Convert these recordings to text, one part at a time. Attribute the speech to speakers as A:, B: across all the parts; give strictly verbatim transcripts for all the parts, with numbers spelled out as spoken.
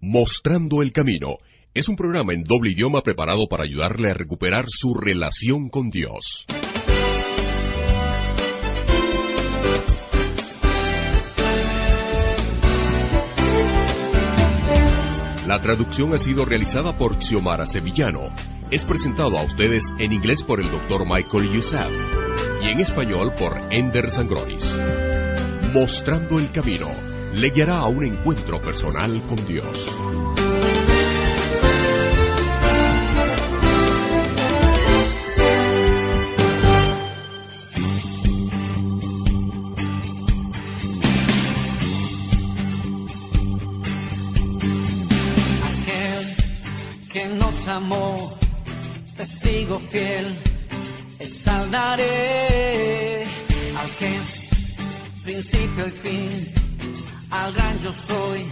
A: Mostrando el Camino es un programa en doble idioma preparado para ayudarle a recuperar su relación con Dios. La traducción ha sido realizada por Xiomara Sevillano. Es presentado a ustedes en inglés por el doctor Michael Youssef y en español por Ender Sangronis. Mostrando el Camino le guiará a un encuentro personal con Dios.
B: Aquel que nos amó, testigo fiel, exaltaré al que principio y fin, al gran yo soy,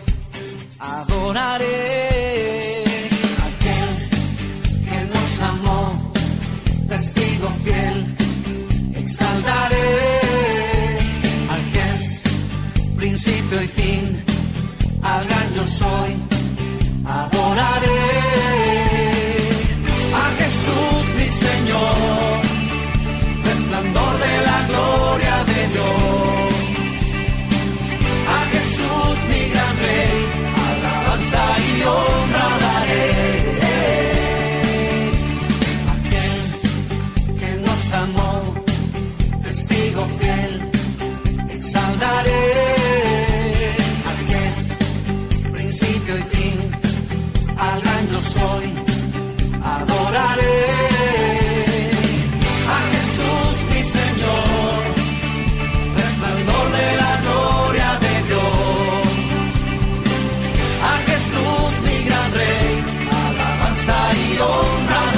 B: adoraré. Aquel que nos amó, testigo fiel, exaltaré. Al que es principio y fin, al gran yo soy, adoraré. A Jesús mi Señor, resplandor de la gloria de Dios. Y honra daré. Aquel que nos amó, testigo fiel, exaltaré. Al que es principio y fin, al gran yo soy, adoraré. A Jesús mi Señor, resplandor de la gloria de Dios. Honra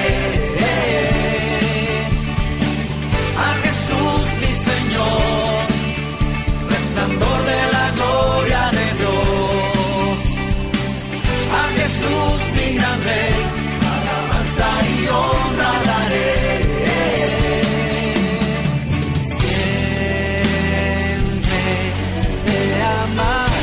B: daré a Jesús mi Señor, resplandor de la gloria de Dios. A Jesús mi gran Rey, alabanza y honra daré. Siempre te amaré.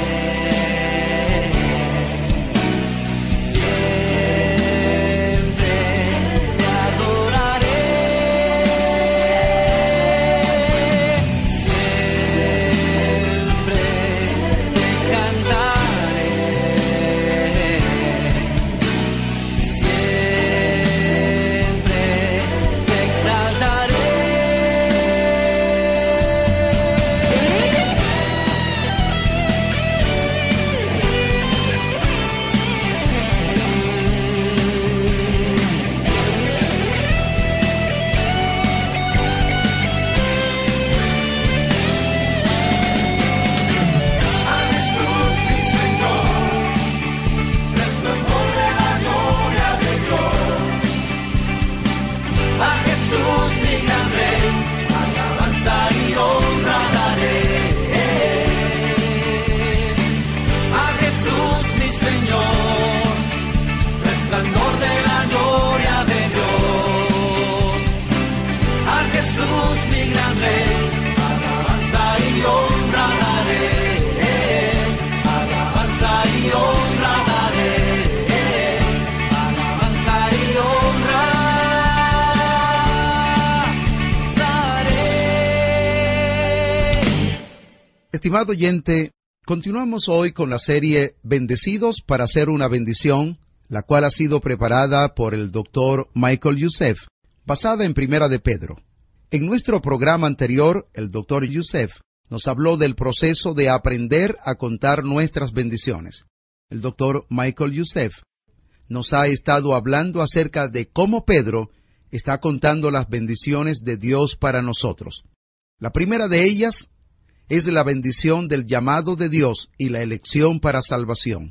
C: Estimado oyente, continuamos hoy con la serie Bendecidos para hacer una bendición, la cual ha sido preparada por el doctor Michael Youssef, basada en Primera de Pedro. En nuestro programa anterior, el doctor Youssef nos habló del proceso de aprender a contar nuestras bendiciones. El doctor Michael Youssef nos ha estado hablando acerca de cómo Pedro está contando las bendiciones de Dios para nosotros. La primera de ellas es la bendición del llamado de Dios y la elección para salvación.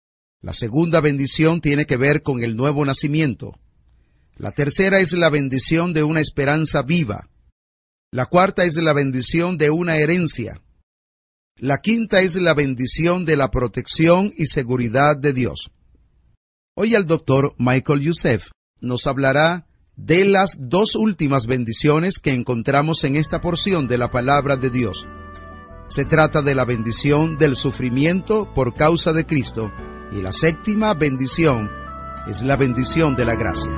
C: La segunda bendición tiene que ver con el nuevo nacimiento. La tercera es la bendición de una esperanza viva. La cuarta es la bendición de una herencia. La quinta es la bendición de la protección y seguridad de Dios. Hoy el doctor Michael Youssef nos hablará de las dos últimas bendiciones que encontramos en esta porción de la palabra de Dios. Se trata de la bendición del sufrimiento por causa de Cristo Y la séptima bendición es la bendición de la gracia.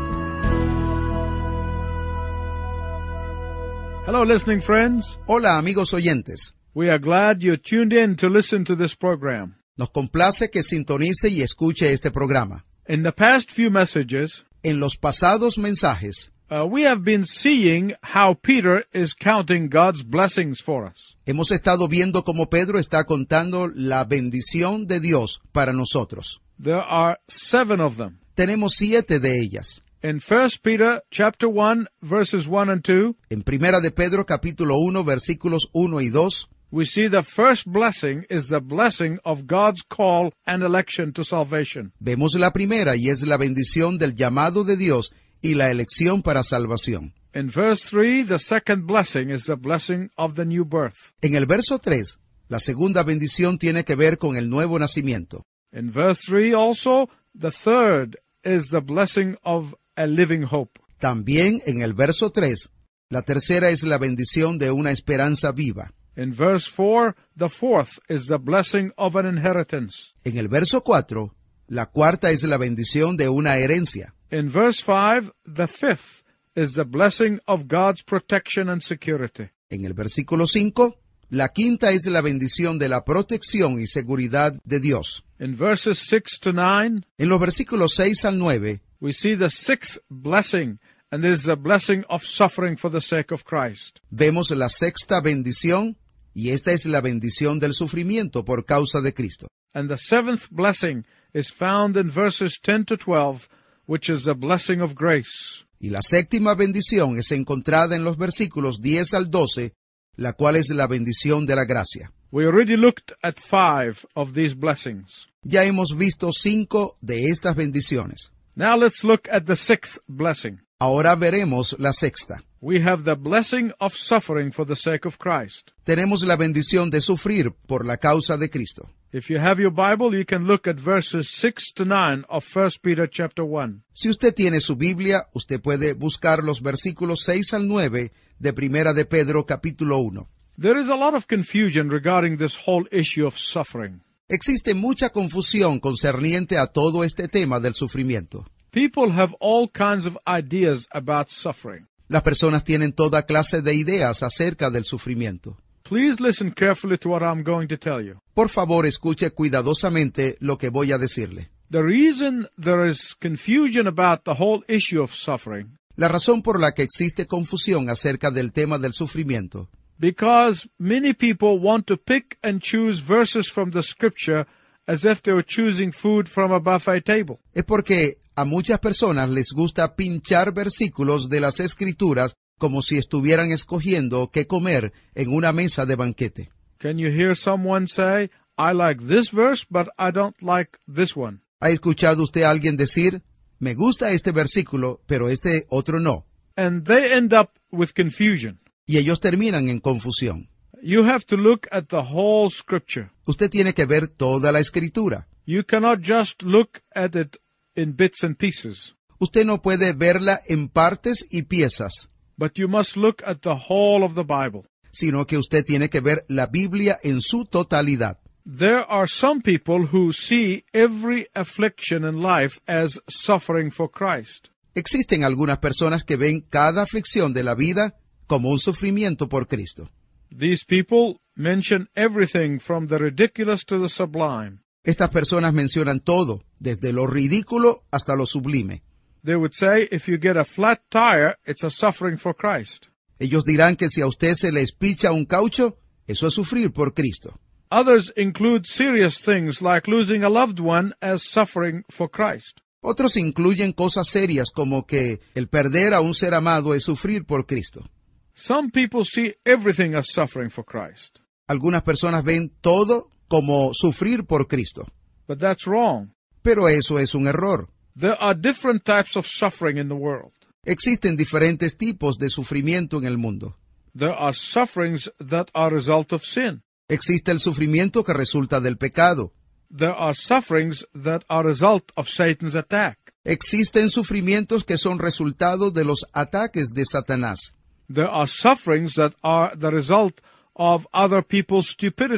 D: Hello, listening friends.
C: Hola, amigos oyentes.
D: We are glad you tuned in to listen to this program.
C: Nos complace que sintonice y escuche este programa.
D: In the past few messages,
C: En los pasados mensajes,
D: uh, we have been seeing how Peter is counting God's blessings for us.
C: hemos estado viendo cómo Pedro está contando la bendición de Dios para nosotros.
D: There are seven of them.
C: Tenemos siete de ellas.
D: In First Peter chapter one, verses one and two,
C: En Primera de Pedro capítulo uno, versículos uno y dos,
D: we see the first blessing is the blessing of God's call and election to salvation.
C: vemos la primera y es la bendición del llamado de Dios y la elección para salvación.
D: In verse three, the second blessing is the blessing of the new birth.
C: En el verso tres, la segunda bendición tiene que ver con el nuevo nacimiento.
D: In verse three also, the third is the blessing of a living hope.
C: También en el verso tres, la tercera es la bendición de una esperanza viva.
D: In verse four, the fourth is the blessing of an inheritance.
C: En el verso cuatro, la cuarta es la bendición de una herencia.
D: In verse five, the fifth is the blessing of God's protection and security.
C: En el versículo cinco, la quinta es la bendición de la protección y seguridad de Dios.
D: In verses six to nine,
C: En los versículos seis al nueve,
D: we see the sixth blessing, and it is the blessing of suffering for the sake of Christ.
C: vemos la sexta bendición, y esta es la bendición del sufrimiento por causa de Cristo.
D: And the seventh blessing is found in verses ten to twelve, which is the blessing of grace.
C: Y la séptima bendición es encontrada en los versículos diez al doce, la cual es la bendición de la gracia.
D: We already looked at five of these blessings.
C: Ya hemos visto cinco de estas bendiciones.
D: Now let's look at the sixth blessing.
C: Ahora veremos la sexta.
D: We have the blessing of suffering for the sake of Christ.
C: Tenemos la bendición de sufrir por la causa de Cristo.
D: If you have your Bible, you can look at verses six to nine of First Peter chapter one.
C: Si usted tiene su Biblia, usted puede buscar los versículos seis al nueve de Primera de Pedro capítulo uno.
D: There is a lot of confusion regarding this whole issue of suffering.
C: Existe mucha confusión concerniente a todo este tema del sufrimiento.
D: People have all kinds of ideas about suffering.
C: Las personas tienen toda clase de ideas acerca del sufrimiento.
D: Please listen carefully to what I'm going to tell you.
C: Por favor, escuche cuidadosamente lo que voy a decirle.
D: The reason there is confusion about the whole issue of suffering,
C: La razón por la que existe confusión acerca del tema del sufrimiento,
D: because many people want to pick and choose verses from the Scripture as if they were choosing food from a buffet table.
C: es porque a muchas personas les gusta pinchar versículos de las Escrituras como si estuvieran escogiendo qué comer en una mesa de banquete.
D: Can you hear someone say, I like this verse, but I don't like this one?
C: ¿Ha escuchado usted a alguien decir, me gusta este versículo, pero este otro no?
D: And they end up with confusion.
C: Y ellos terminan en confusión.
D: You have to look at the whole Scripture.
C: Usted tiene que ver toda la Escritura.
D: You cannot just look at it in bits and pieces,
C: Usted no puede verla en partes y piezas,
D: but you must look at the whole of the Bible.
C: sino que usted tiene que ver la Biblia en su totalidad.
D: There are some people who see every affliction in life as suffering for Christ.
C: Existen algunas personas que ven cada aflicción de la vida como un sufrimiento por Cristo.
D: These people mention everything from the ridiculous to the sublime.
C: Estas personas mencionan todo, desde lo ridículo hasta lo sublime.
D: They would say, if you get a flat tire, it's a suffering for Christ.
C: Ellos dirán que si a usted se le espicha un caucho, eso es sufrir por Cristo.
D: Others include serious things like losing a loved one as suffering for Christ.
C: Otros incluyen cosas serias como que el perder a un ser amado es sufrir por Cristo.
D: Some people see everything as suffering for Christ.
C: Algunas personas ven todo como sufrir por Cristo.
D: But that's wrong.
C: Pero eso es un error.
D: There are different types of suffering in the world.
C: Existen diferentes tipos de sufrimiento en el mundo.
D: There are sufferings that are a result of sin.
C: Existe el sufrimiento que resulta del pecado.
D: There are sufferings that are a result of Satan's attack.
C: Existen sufrimientos que son resultado de los ataques de Satanás.
D: There are sufferings that are the result of other people's stupidity.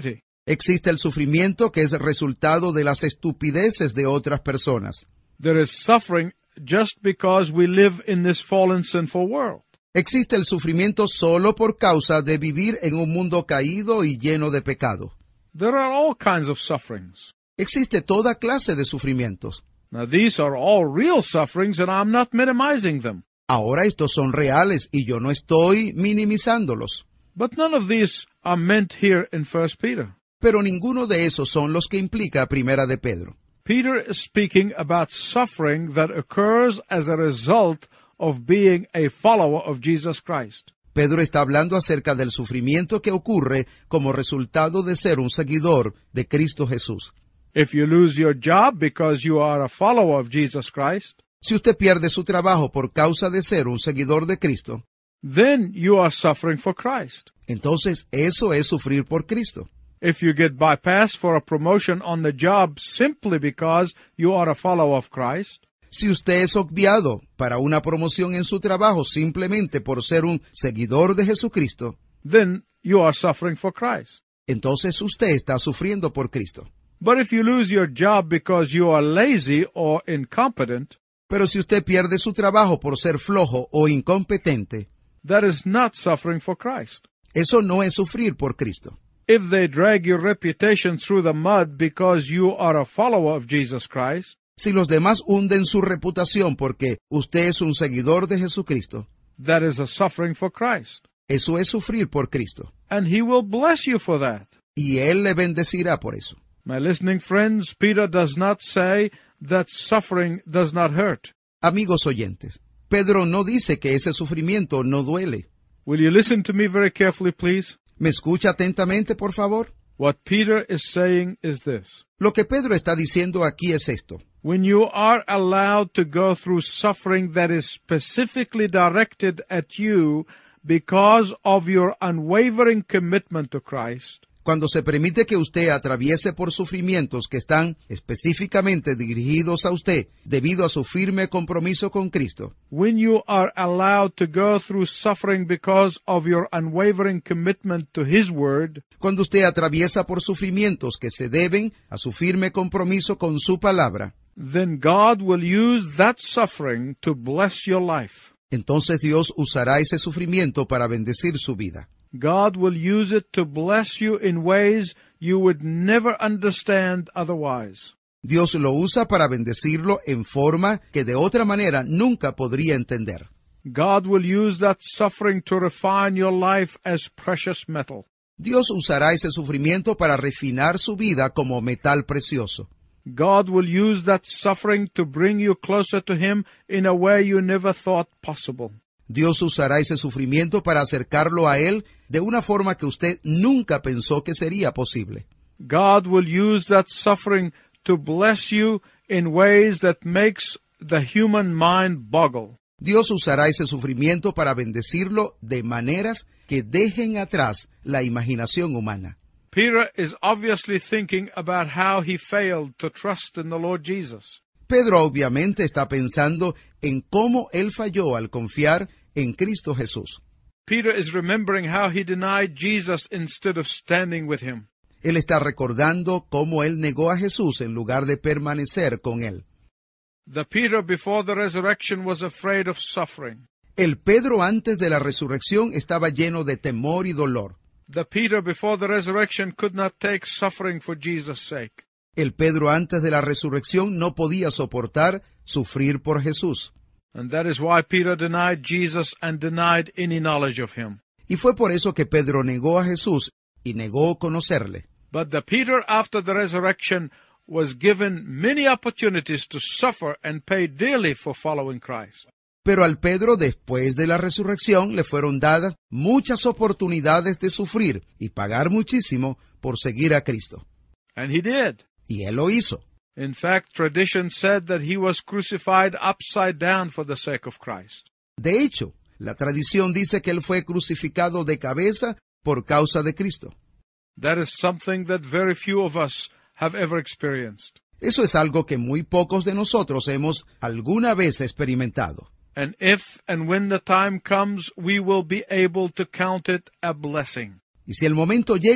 C: Existe el sufrimiento que es resultado de las estupideces de otras personas.
D: There is suffering just because we live in this fallen, sinful world.
C: Existe el sufrimiento solo por causa de vivir en un mundo caído y lleno de pecado.
D: There are all kinds of sufferings.
C: Existe toda clase de sufrimientos.
D: Now, these are all real sufferings, and I'm not minimizing them.
C: Ahora estos son reales y yo no estoy minimizándolos.
D: But none of these are meant here in First Peter.
C: Pero ninguno de esos son los que implica Primera de Pedro.
D: Peter is speaking about suffering that occurs as a result of being a follower of Jesus Christ.
C: Pedro está hablando acerca del sufrimiento que ocurre como resultado de ser un seguidor de Cristo Jesús.
D: If you lose your job because you are a follower of Jesus Christ,
C: Si usted pierde su trabajo por causa de ser un seguidor de Cristo,
D: then you are suffering for Christ.
C: entonces eso es sufrir por Cristo.
D: If you get bypassed for a promotion on the job simply because you are a follower of Christ,
C: Si usted es obviado para una promoción en su trabajo simplemente por ser un seguidor de Jesucristo,
D: then you are suffering for Christ.
C: entonces usted está sufriendo por Cristo.
D: But if you lose your job because you are lazy or incompetent,
C: Pero si usted pierde su trabajo por ser flojo o incompetente,
D: that is not suffering for Christ.
C: eso no es sufrir por Cristo.
D: If they drag your reputation through the mud because you are a follower of Jesus Christ,
C: Si los demás hunden su reputación porque usted es un seguidor de Jesucristo,
D: that is a suffering for Christ.
C: eso es sufrir por Cristo.
D: And He will bless you for that.
C: Y Él le bendecirá por eso.
D: My listening friends, Peter does not say that suffering does not hurt.
C: Amigos oyentes, Pedro no dice que ese sufrimiento no duele.
D: Will you listen to me very carefully, please?
C: ¿Me escucha atentamente, por favor?
D: What Peter is saying is this.
C: Lo que Pedro está diciendo aquí es esto.
D: When you are allowed to go through suffering that is specifically directed at you because of your unwavering commitment to Christ,
C: Cuando se permite que usted atraviese por sufrimientos que están específicamente dirigidos a usted debido a su firme compromiso con Cristo,
D: when you are allowed to go through suffering because of your unwavering commitment to His Word,
C: cuando usted atraviesa por sufrimientos que se deben a su firme compromiso con su palabra,
D: then God will use that suffering to bless your life.
C: entonces Dios usará ese sufrimiento para bendecir su vida.
D: God will use it to bless you in ways you would never understand otherwise.
C: Dios lo usa para bendecirlo en forma que de otra manera nunca podría entender.
D: God will use that suffering to refine your life as precious metal.
C: Dios usará ese sufrimiento para refinar su vida como metal precioso.
D: God will use that suffering to bring you closer to Him in a way you never thought possible.
C: Dios usará ese sufrimiento para acercarlo a Él de una forma que usted nunca pensó que sería posible.
D: God will use that suffering to bless you in ways that makes the human mind boggle.
C: Dios usará ese sufrimiento para bendecirlo de maneras que dejen atrás la imaginación humana.
D: Peter is obviously thinking about how he failed to trust in the Lord Jesus.
C: Pedro obviamente está pensando en cómo él falló al confiar en Cristo Jesús.
D: Peter is remembering how he denied Jesus instead of standing with Him.
C: Él está recordando cómo él negó a Jesús en lugar de permanecer con él.
D: The Peter before the resurrection was afraid of suffering.
C: El Pedro antes de la resurrección estaba lleno de temor y dolor.
D: The Peter before the resurrection could not take suffering for Jesus' sake.
C: El Pedro antes de la resurrección no podía soportar sufrir por Jesús.
D: And that is why Peter denied Jesus and denied any knowledge of Him.
C: Y fue por eso que Pedro negó a Jesús y negó conocerle.
D: But the Peter after the resurrection was given many opportunities to suffer and pay dearly for following Christ.
C: Pero al Pedro, después de la resurrección, le fueron dadas muchas oportunidades de sufrir y pagar muchísimo por seguir a Cristo.
D: And he did.
C: Y él lo hizo.
D: In fact, tradition said that he was crucified upside down for the sake of Christ.
C: De hecho, la tradición dice que él fue crucificado de cabeza por causa de Cristo.
D: That is something that very few of us have ever experienced.
C: Eso es algo que muy pocos de nosotros hemos alguna vez experimentado.
D: And if and when the time comes, we will be able to count it a blessing.
C: Y si el momento llega,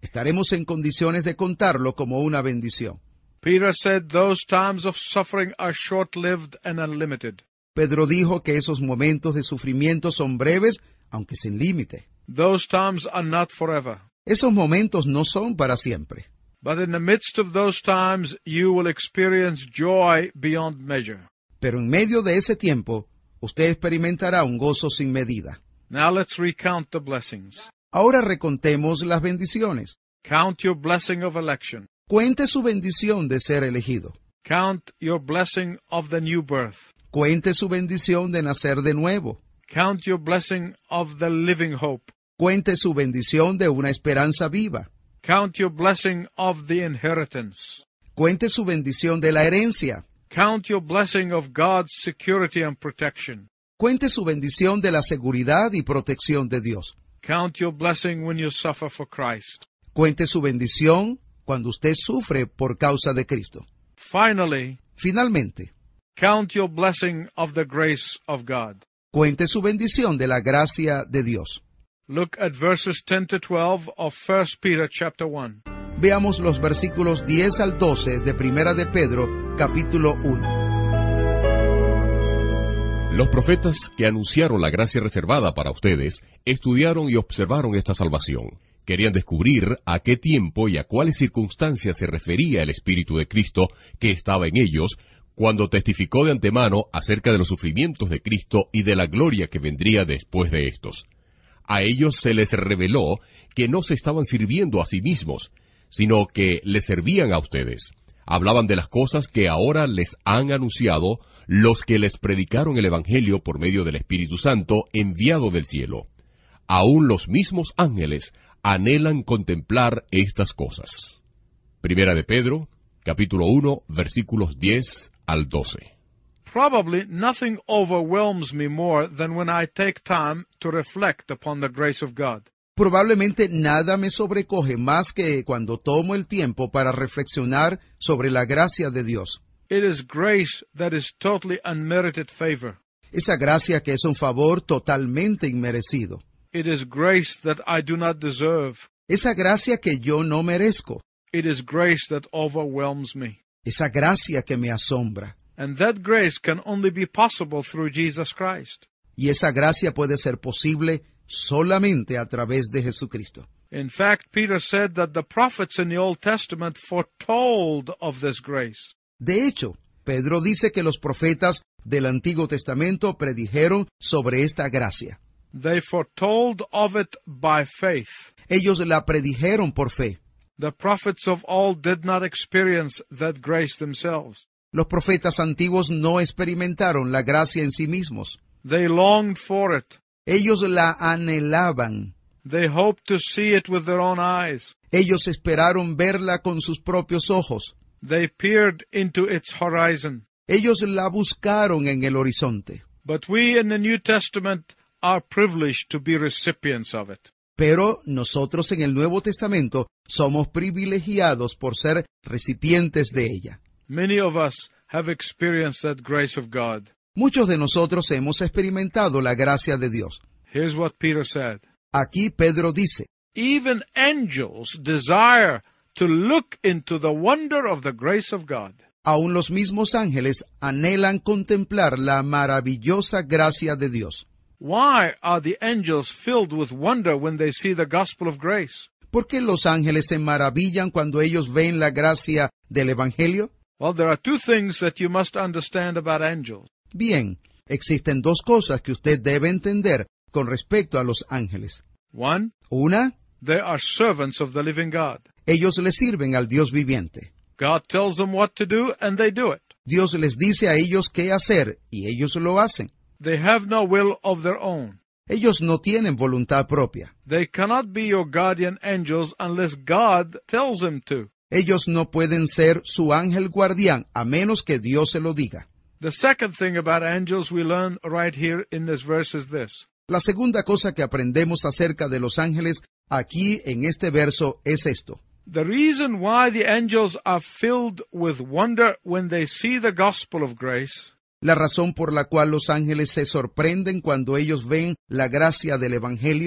C: estaremos en condiciones de contarlo como una bendición.
D: Peter said those times of suffering are short-lived and unlimited.
C: Pedro dijo que esos momentos de sufrimiento son breves, aunque sin límite.
D: Those times are not forever.
C: Esos momentos no son para siempre.
D: But in the midst of those times, you will experience joy beyond measure.
C: Pero en medio de ese tiempo, usted experimentará un gozo sin medida.
D: Now let's recount the blessings.
C: Ahora recontemos las bendiciones.
D: Count your blessing of election.
C: Cuente su bendición de ser elegido.
D: Count your blessing of the new birth.
C: Cuente su bendición de nacer de nuevo.
D: Count your blessing of the living hope.
C: Cuente su bendición de una esperanza viva.
D: Count your blessing of the inheritance.
C: Cuente su bendición de la herencia.
D: Count your blessing of God's security and protection.
C: Cuente su bendición de la seguridad y protección de Dios.
D: Count your blessing when you suffer for Christ.
C: Cuente su bendición cuando usted sufre por causa de Cristo.
D: Finally,
C: Finalmente,
D: count your blessing of the grace of God.
C: cuente su bendición de la gracia de Dios.
D: Look at verses ten to twelve of First Peter chapter one.
C: Veamos los versículos diez al doce de Primera de Pedro, capítulo uno.
A: Los profetas que anunciaron la gracia reservada para ustedes estudiaron y observaron esta salvación. Querían descubrir a qué tiempo y a cuáles circunstancias se refería el Espíritu de Cristo que estaba en ellos cuando testificó de antemano acerca de los sufrimientos de Cristo y de la gloria que vendría después de estos. A ellos se les reveló que no se estaban sirviendo a sí mismos, sino que les servían a ustedes. Hablaban de las cosas que ahora les han anunciado los que les predicaron el Evangelio por medio del Espíritu Santo enviado del cielo. Aún los mismos ángeles anhelan contemplar estas cosas. Primera de Pedro, capítulo uno, versículos diez al doce.
D: Probably nothing overwhelms me more than when I take time to reflect upon the grace of God.
C: Probablemente nada me sobrecoge más que cuando tomo el tiempo para reflexionar sobre la gracia de Dios.
D: It is grace that is totally unmerited favor.
C: Esa gracia que es un favor totalmente inmerecido.
D: It is grace that I do not deserve.
C: Esa gracia que yo no merezco.
D: It is grace that overwhelms me.
C: Esa gracia que me asombra.
D: And that grace can only be possible through Jesus Christ.
C: Y esa gracia puede ser posible solamente a través de Jesucristo.
D: In fact, Peter said that the prophets in the Old Testament foretold of this grace.
C: De hecho, Pedro dice que los profetas del Antiguo Testamento predijeron sobre esta gracia.
D: They foretold of it by faith.
C: Ellos la predijeron por fe.
D: The prophets of old did not experience that grace themselves.
C: Los profetas antiguos no experimentaron la gracia en sí mismos.
D: They longed for it.
C: Ellos la anhelaban.
D: They hoped to see it with their own eyes.
C: Ellos esperaron verla con sus propios ojos.
D: They peered into its horizon.
C: Ellos la buscaron en el horizonte.
D: But we in the New Testament are privileged to be recipients of it.
C: Pero nosotros en el Nuevo Testamento somos privilegiados por ser recipientes de ella.
D: Many of us have experienced that grace of God.
C: Muchos de nosotros hemos experimentado la gracia de Dios.
D: Here's what Peter said.
C: Aquí Pedro dice,
D: Even angels desire to look into the wonder of the grace of God.
C: aun los mismos ángeles anhelan contemplar la maravillosa gracia de Dios.
D: Why are the angels filled with wonder when they see the gospel of grace?
C: ¿Por qué los ángeles se maravillan cuando ellos ven la gracia del Evangelio?
D: Well, there are two things that you must understand about angels.
C: Bien, existen dos cosas que usted debe entender con respecto a los ángeles.
D: One,
C: Una,
D: they are servants of the living God.
C: ellos le sirven al Dios viviente.
D: God tells them what to do, and they do it.
C: Dios les dice a ellos qué hacer, y ellos lo hacen.
D: They have no will of their own.
C: Ellos no tienen voluntad propia.
D: They cannot be your guardian angels unless God tells them to.
C: Ellos no pueden ser su ángel guardián a menos que Dios se lo diga.
D: The second thing about angels we learn right here in this verse is this.
C: La segunda cosa que aprendemos acerca de los ángeles aquí en este verso es esto.
D: The reason why the angels are filled with wonder when they see the gospel of grace
C: La razón por la cual los ángeles se sorprenden cuando ellos ven la gracia del Evangelio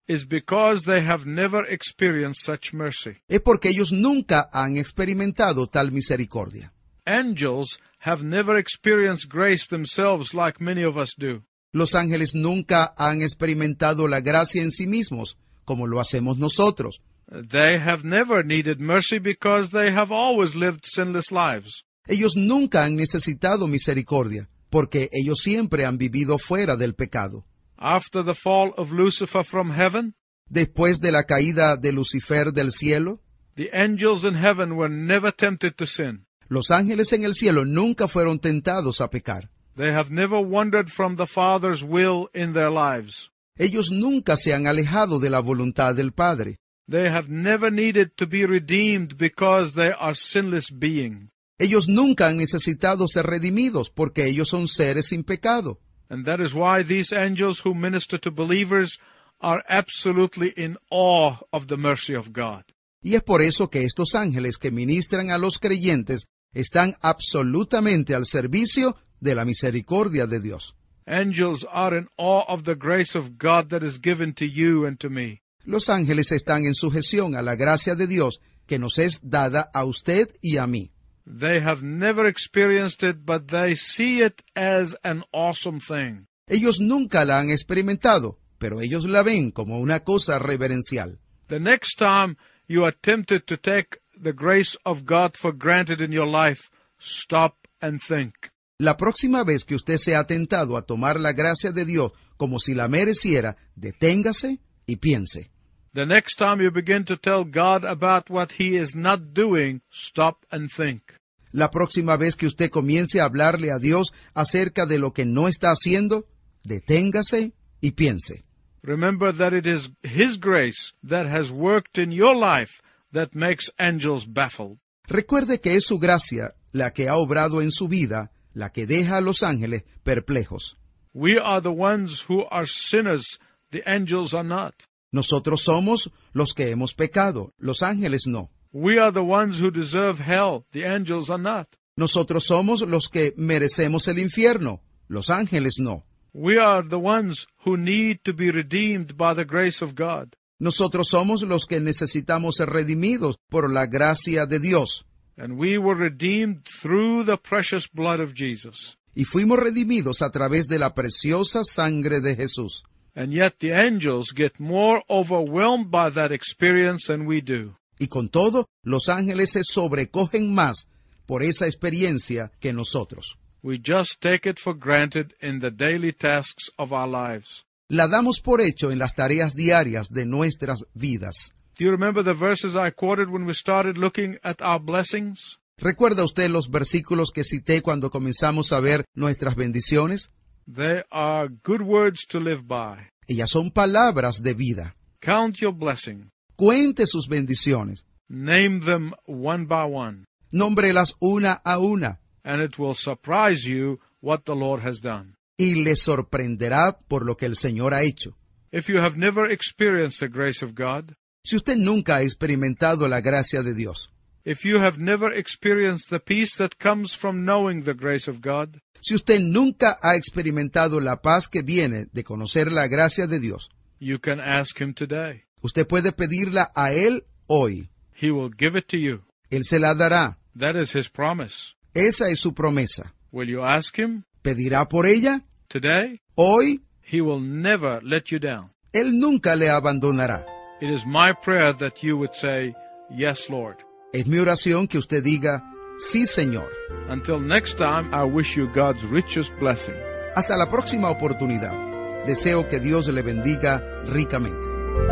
D: is because they have never experienced such mercy.
C: Es porque ellos nunca han experimentado tal misericordia.
D: Angels have never experienced grace themselves like many of us do.
C: Los ángeles nunca han experimentado la gracia en sí mismos, como lo hacemos nosotros.
D: They have never needed mercy because they have always lived sinless lives.
C: Ellos nunca han necesitado misericordia, porque ellos siempre han vivido fuera del pecado.
D: After the fall of Lucifer from heaven,
C: Después de la caída de Lucifer del cielo,
D: the angels in heaven were never tempted to sin.
C: los ángeles en el cielo nunca fueron tentados a pecar.
D: They have never wandered from the Father's will in their lives.
C: Ellos nunca se han alejado de la voluntad del Padre.
D: They have never needed to be redeemed because they are sinless beings.
C: Ellos nunca han necesitado ser redimidos porque ellos son seres sin pecado.
D: And that is why these angels who minister to believers are absolutely in awe of the mercy of God.
C: Y es por eso que estos ángeles que ministran a los creyentes están absolutamente al servicio de la misericordia de Dios.
D: Angels are in awe of the grace of God that is given to you and to me.
C: Los ángeles están en sujeción a la gracia de Dios que nos es dada a usted y a mí.
D: They have never experienced it, but they see it as an awesome thing.
C: Ellos nunca la han experimentado, pero ellos la ven como una cosa reverencial.
D: The next time you are tempted to take the grace of God for granted in your life, stop and think.
C: La próxima vez que usted sea tentado a tomar la gracia de Dios como si la mereciera, deténgase y piense.
D: The next time you begin to tell God about what He is not doing, stop and think.
C: La próxima vez que usted comience a hablarle a Dios acerca de lo que no está haciendo, deténgase y piense.
D: Remember that it is His grace that has worked in your life that makes angels baffled.
C: Recuerde que es su gracia la que ha obrado en su vida, la que deja a los ángeles perplejos.
D: We are the ones who are sinners, the angels are not.
C: Nosotros somos los que hemos pecado, los ángeles no.
D: We are the ones who deserve hell, the angels are not.
C: Nosotros somos los que merecemos el infierno, los ángeles no.
D: We are the ones who need to be redeemed by the grace of God.
C: Nosotros somos los que necesitamos ser redimidos por la gracia de Dios.
D: And we were redeemed through the precious blood of Jesus.
C: Y fuimos redimidos a través de la preciosa sangre de Jesús.
D: And yet the angels get more overwhelmed by that experience than we do.
C: Y con todo, los ángeles se sobrecogen más por esa experiencia que nosotros.
D: We just take it for granted in the daily tasks of our lives.
C: La damos por hecho en las tareas diarias de nuestras vidas.
D: Do you remember the verses I quoted when we started looking at our blessings?
C: ¿Recuerda usted los versículos que cité cuando comenzamos a ver nuestras bendiciones?
D: They are good words to live by.
C: Ellas son palabras de vida.
D: Count your blessings.
C: Cuente sus bendiciones.
D: Name them one by one.
C: Nómbrelas una a una.
D: And it will surprise you what the Lord has done.
C: Y le sorprenderá por lo que el Señor ha hecho.
D: If you have never experienced the grace of God,
C: Si usted nunca ha experimentado la gracia de Dios,
D: if you have never experienced the peace that comes from knowing the grace of God,
C: si usted nunca ha experimentado la paz que viene de conocer la gracia de Dios,
D: you can ask Him today.
C: usted puede pedirla a Él hoy.
D: He will give it to you.
C: Él se la dará.
D: That is His promise.
C: Esa es su promesa.
D: Will you ask Him
C: ¿Pedirá por ella?
D: today?
C: Hoy,
D: He will never let you down.
C: Él nunca le abandonará.
D: It is my prayer that you would say, "Yes, Lord."
C: Es mi oración que usted diga, sí, Señor.
D: Until next time, I wish you God's richest blessing.
C: Hasta la próxima oportunidad. Deseo que Dios le bendiga ricamente.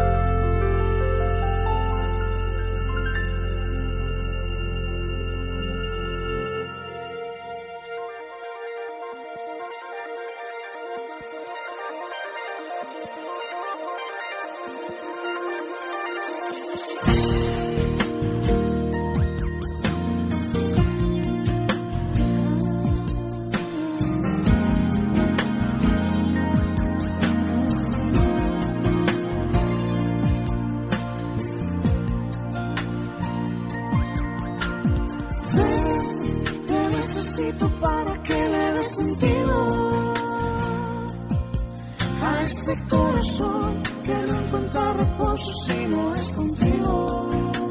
B: Te necesito para que le des sentido a este corazón que no encontraba encontrar reposo si no es contigo.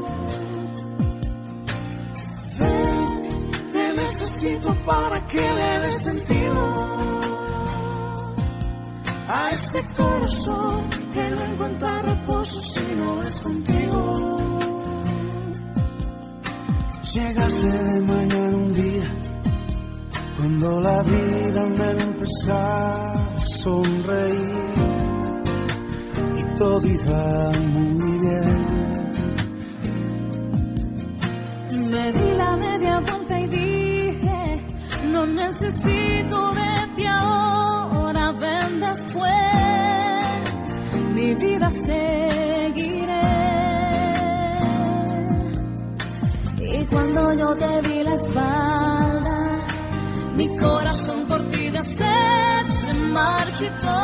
B: Ven, te necesito para que le des sentido a este corazón que no encuentra reposo si no es contigo. Llegase de mañana un día cuando la vida me empezara a sonreír y todo irá muy bien.
E: Me di la media vuelta y dije, no necesito de ti ahora, ven después, mi vida seguiré. Y cuando yo te vi la espalda, mi corazón por ti de sed se marchitó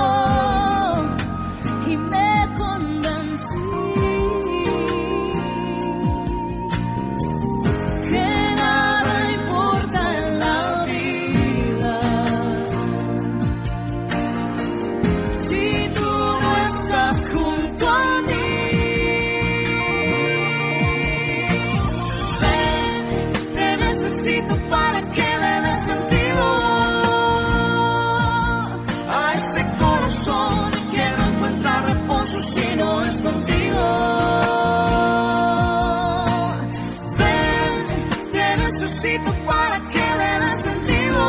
E: y me convencí que nada importa en la vida si tú no estás junto a mí. Ven, te necesito para que le des sentido a este corazón que no encuentra reposo si no es contigo. Ven, te necesito para que le des sentido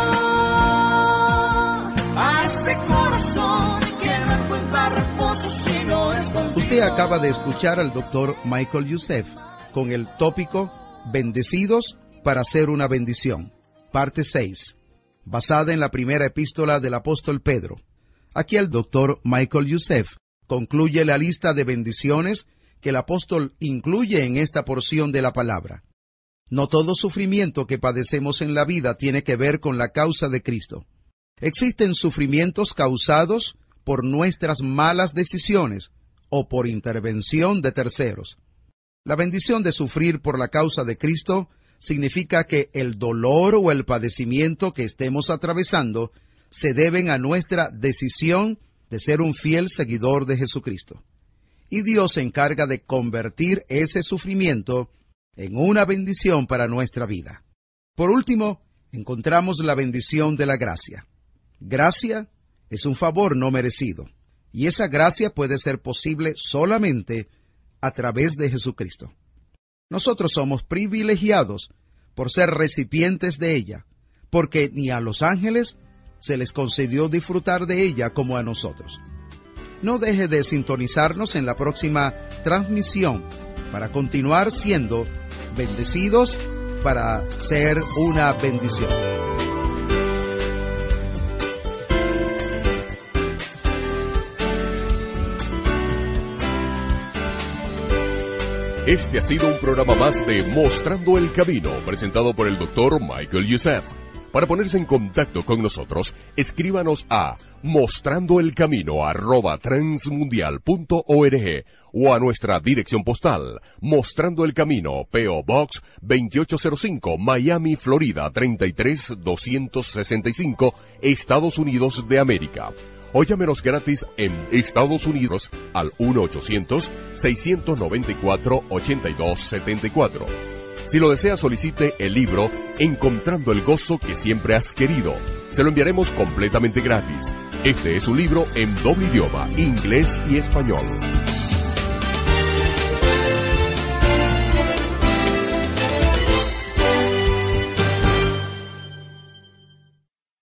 E: a este corazón que no encuentra reposo si no es contigo.
C: Usted acaba de escuchar al doctor Michael Youssef con el tópico Bendecidos para ser una bendición, parte seis, basada en la primera epístola del apóstol Pedro. Aquí el doctor Michael Youssef concluye la lista de bendiciones que el apóstol incluye en esta porción de la palabra. No todo sufrimiento que padecemos en la vida tiene que ver con la causa de Cristo. Existen sufrimientos causados por nuestras malas decisiones o por intervención de terceros. La bendición de sufrir por la causa de Cristo significa que el dolor o el padecimiento que estemos atravesando se deben a nuestra decisión de ser un fiel seguidor de Jesucristo. Y Dios se encarga de convertir ese sufrimiento en una bendición para nuestra vida. Por último, encontramos la bendición de la gracia. Gracia es un favor no merecido, y esa gracia puede ser posible solamente a través de Jesucristo. Nosotros somos privilegiados por ser recipientes de ella, porque ni a los ángeles se les concedió disfrutar de ella como a nosotros. No deje de sintonizarnos en la próxima transmisión para continuar siendo bendecidos para ser una bendición.
A: Este ha sido un programa más de Mostrando el Camino, presentado por el doctor Michael Youssef. Para ponerse en contacto con nosotros, escríbanos a mostrandoelcamino arroba transmundial punto org o a nuestra dirección postal, Mostrando el Camino, P O Box veintiocho cero cinco, Miami, Florida treinta y tres doscientos sesenta y cinco, Estados Unidos de América. O llámenos gratis en Estados Unidos al uno ochocientos, seiscientos noventa y cuatro, ochenta y dos setenta y cuatro. Si lo desea, solicite el libro Encontrando el Gozo que Siempre Has Querido. Se lo enviaremos completamente gratis. Este es un libro en doble idioma, inglés y español.